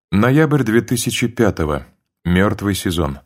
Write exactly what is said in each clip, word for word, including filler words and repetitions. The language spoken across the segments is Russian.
Ноябрь две тысячи пятого. Мертвый сезон.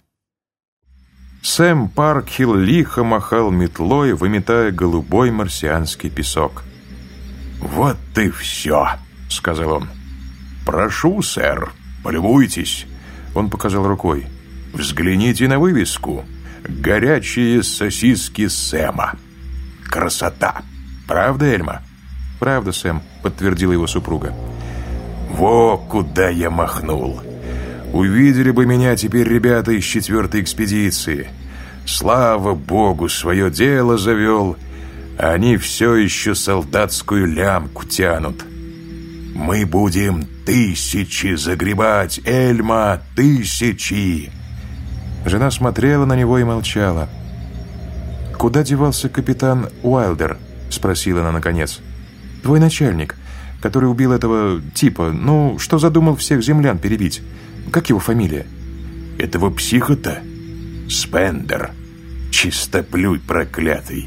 Сэм Паркхилл лихо махал метлой, выметая голубой марсианский песок. «Вот и все», — сказал он. «Прошу, сэр, полюбуйтесь». Он показал рукой. «Взгляните на вывеску. Горячие сосиски Сэма. Красота. Правда, Эльма?» «Правда, Сэм», — подтвердила его супруга. «Во куда я махнул! Увидели бы меня теперь ребята из четвертой экспедиции. Слава богу, свое дело завел. Они все еще солдатскую лямку тянут. Мы будем тысячи загребать, Эльма, тысячи!» Жена смотрела на него и молчала. «Куда девался капитан Уайлдер?» — спросила она наконец. «Твой начальник, который убил этого типа, ну, что задумал всех землян перебить. Как его фамилия?» «Этого психа-то? Спендер. Чистоплюй проклятый.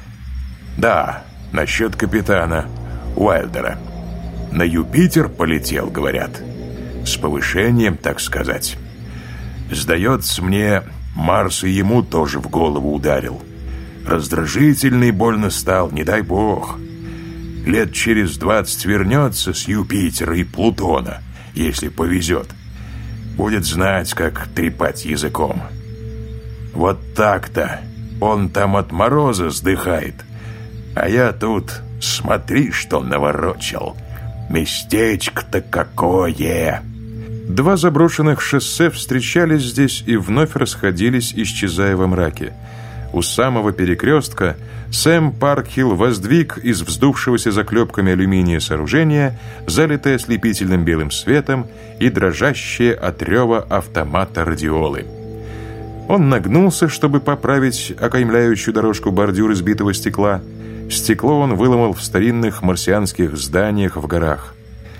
Да, насчет капитана Уайлдера. На Юпитер полетел, говорят. С повышением, так сказать. Сдается мне, Марс и ему тоже в голову ударил. Раздражительный больно стал, не дай бог. Лет через двадцать вернется с Юпитера и Плутона, если повезет. Будет знать, как трепать языком. Вот так-то. Он там от мороза сдыхает. А я тут, смотри, что наворочил. Местечко-то какое!» Два заброшенных шоссе встречались здесь и вновь расходились, исчезая во мраке. У самого перекрестка Сэм Паркхилл воздвиг из вздувшегося заклепками алюминия сооружения, залитое ослепительным белым светом и дрожащее от рева автомата радиолы. Он нагнулся, чтобы поправить окаймляющую дорожку бордюр из битого стекла. Стекло он выломал в старинных марсианских зданиях в горах.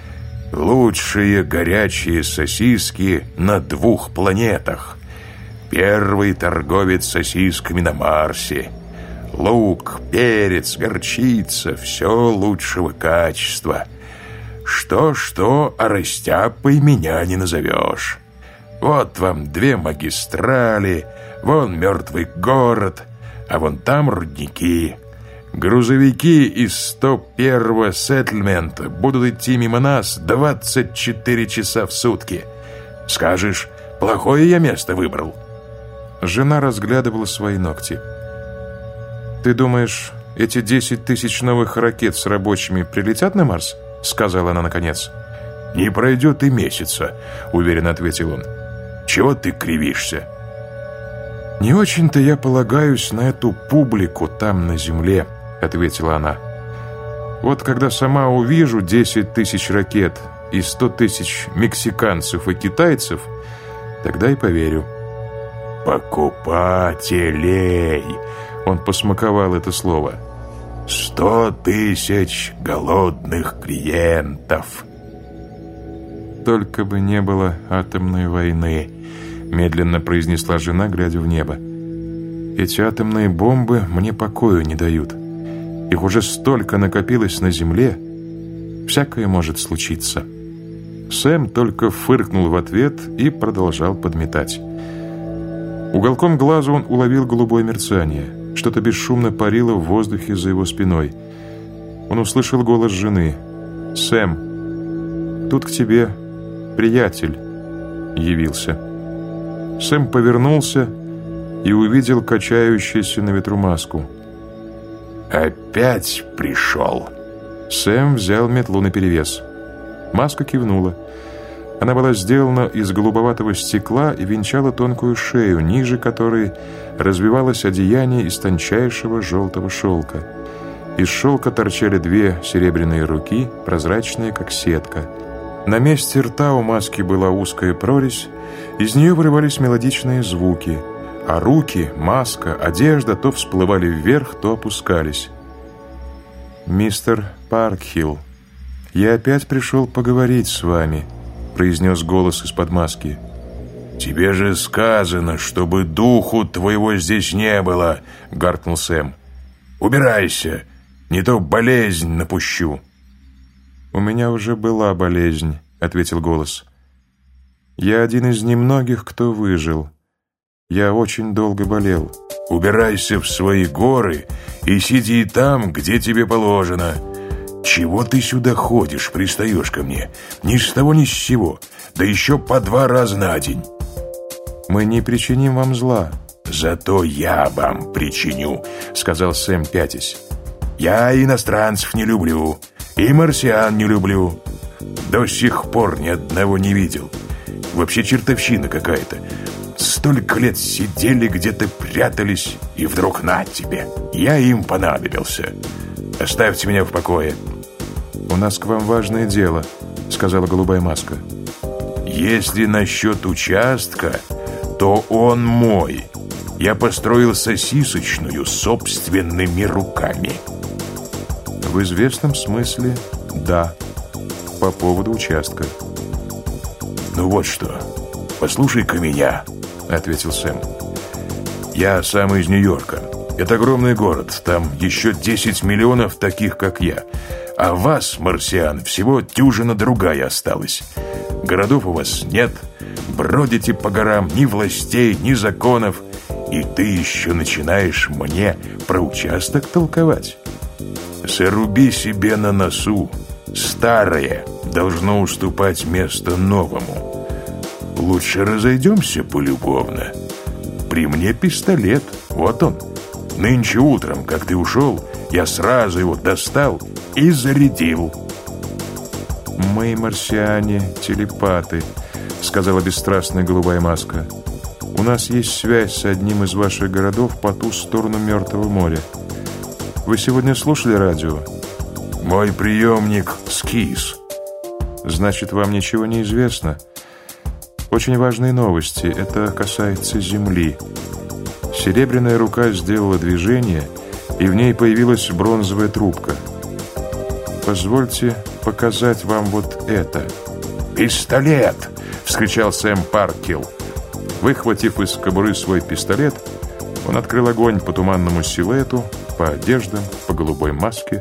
«Лучшие горячие сосиски на двух планетах. Первый торговец сосисками на Марсе. Лук, перец, горчица, все лучшего качества. Что-что, а растяпой меня не назовешь. Вот вам две магистрали, вон мертвый город, а вон там рудники. Грузовики из сто первого сеттельмента будут идти мимо нас двадцать четыре часа в сутки. Скажешь, плохое я место выбрал?» Жена разглядывала свои ногти. «Ты думаешь, эти десять тысяч новых ракет с рабочими прилетят на Марс?» — сказала она наконец. «Не пройдет и месяца», — уверенно ответил он. «Чего ты кривишься?» «Не очень-то я полагаюсь на эту публику там на Земле», — ответила она. «Вот когда сама увижу десять тысяч ракет и сто тысяч мексиканцев и китайцев, тогда и поверю». «Покупателей!» — он посмаковал это слово. «Сто тысяч голодных клиентов!» «Только бы не было атомной войны», — медленно произнесла жена, глядя в небо. «Эти атомные бомбы мне покоя не дают. Их уже столько накопилось на Земле. Всякое может случиться». Сэм только фыркнул в ответ и продолжал подметать. Уголком глаза он уловил голубое мерцание. Что-то бесшумно парило в воздухе за его спиной. Он услышал голос жены. «Сэм, тут к тебе приятель явился». Сэм повернулся и увидел качающуюся на ветру маску. «Опять пришел?» Сэм взял метлу наперевес. Маска кивнула. Она была сделана из голубоватого стекла и венчала тонкую шею, ниже которой развивалось одеяние из тончайшего желтого шелка. Из шелка торчали две серебряные руки, прозрачные, как сетка. На месте рта у маски была узкая прорезь, из нее вырывались мелодичные звуки, а руки, маска, одежда то всплывали вверх, то опускались. «Мистер Паркхилл, я опять пришел поговорить с вами», — произнес голос из-под маски. «Тебе же сказано, чтобы духу твоего здесь не было», — гаркнул Сэм. «Убирайся, не то болезнь напущу». «У меня уже была болезнь», — ответил голос. Я один из немногих, кто выжил. Я очень долго болел. Убирайся в свои горы и сиди там, где тебе положено. Чего ты сюда ходишь, пристаешь ко мне? Ни с того, ни с сего. Да еще по два раза на день. Мы не причиним вам зла. Зато я вам причиню, сказал Сэм, пятясь. Я иностранцев не люблю, и марсиан не люблю. До сих пор ни одного не видел. Вообще чертовщина какая-то. Столько лет сидели где-то, прятались, и вдруг на тебе. Я им понадобился. Оставьте меня в покое. У нас к вам важное дело, сказала голубая маска. Если насчет участка, то он мой. Я построил сосисочную собственными руками. В известном смысле, да. По поводу участка. Ну вот что, послушай-ка меня, ответил Сэм. Я сам из Нью-Йорка. Это огромный город. Там еще десять миллионов таких, как я. А вас, марсиан, всего дюжина другая осталась. Городов у вас нет. Бродите по горам, ни властей, ни законов. И ты еще начинаешь мне про участок толковать. Заруби себе на носу. Старое должно уступать место новому. Лучше разойдемся полюбовно. При мне пистолет, вот он. Нынче утром, как ты ушел, я сразу его достал и зарядил. Мы, марсиане, телепаты, сказала бесстрастная голубая маска. У нас есть связь с одним из ваших городов по ту сторону Мертвого моря. Вы сегодня слушали радио? Мой приемник скис. Значит, вам ничего не известно? Очень важные новости. Это касается Земли. Серебряная рука сделала движение, и в ней появилась бронзовая трубка. Позвольте показать вам вот это. «Пистолет!» — вскричал Сэм Паркхилл. Выхватив из кобуры свой пистолет, он открыл огонь по туманному силуэту, по одеждам, по голубой маске.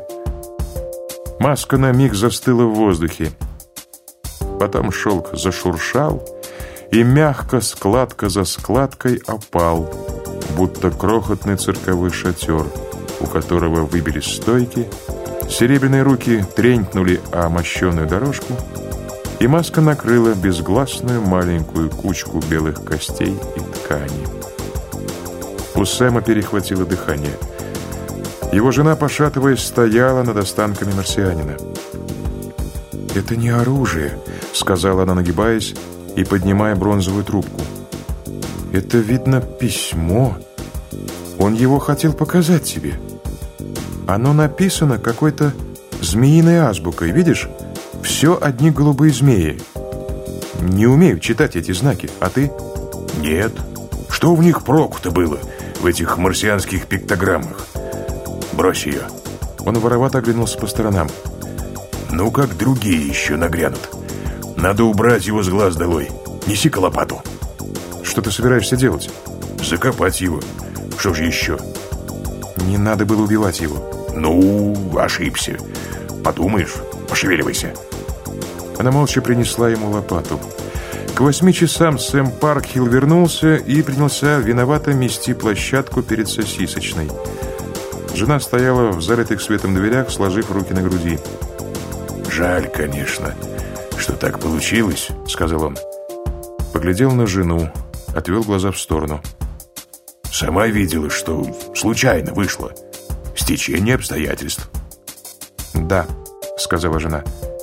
Маска на миг застыла в воздухе. Потом шелк зашуршал и мягко, складка за складкой, опал, будто крохотный цирковой шатер, у которого выбились стойки. Серебряные руки тренькнули о мощеную дорожку, и маска накрыла безгласную маленькую кучку белых костей и ткани. У Сэма перехватило дыхание. Его жена, пошатываясь, стояла над останками марсианина. «Это не оружие», — сказала она, нагибаясь и поднимая бронзовую трубку. «Это, видно, письмо. Он его хотел показать тебе. Оно написано какой-то змеиной азбукой, видишь? Все одни голубые змеи. Не умею читать эти знаки, а ты?» «Нет. Что в них проку-то было, в этих марсианских пиктограммах? Брось ее». Он воровато оглянулся по сторонам. «Ну, как другие еще нагрянут. Надо убрать его с глаз долой. Неси-ка лопату». «Что ты собираешься делать?» «Закопать его. Что же еще?» «Не надо было убивать его». «Ну, ошибся. Подумаешь, пошевеливайся». Она молча принесла ему лопату. К восьми часам Сэм Паркхилл вернулся и принялся виновато мести площадку перед сосисочной. Жена стояла в залитых светом дверях, сложив руки на груди. «Жаль, конечно, что так получилось», — сказал он. Поглядел на жену, отвел глаза в сторону. «Сама видела, что случайно вышло. Стечение обстоятельств». «Да», — сказала жена.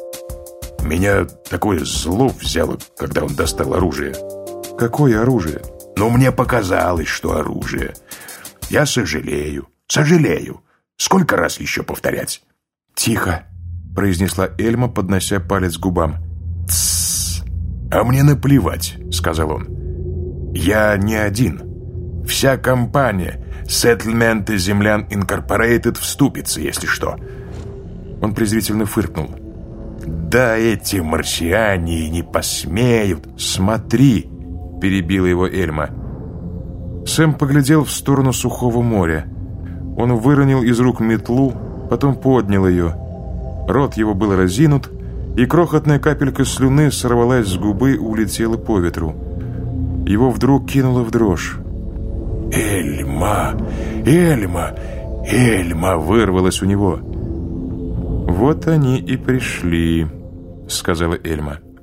«Меня такое зло взяло, когда он достал оружие». «Какое оружие?» «Ну, мне показалось, что оружие. Я сожалею, сожалею. Сколько раз еще повторять?» «Тихо», — произнесла Эльма, поднося палец к губам. «Тссс. А мне наплевать», — сказал он. «Я не один. Вся компания Settlement Землян Инкорпорейтед вступится, если что». Он презрительно фыркнул. «Да эти марсиане не посмеют». «Смотри», — перебила его Эльма. Сэм поглядел в сторону сухого моря. Он выронил из рук метлу, потом поднял ее. Рот его был разинут, и крохотная капелька слюны сорвалась с губы и улетела по ветру. Его вдруг кинуло в дрожь. «Эльма! Эльма! Эльма!» вырвалось у него. «Вот они и пришли», — сказала Эльма.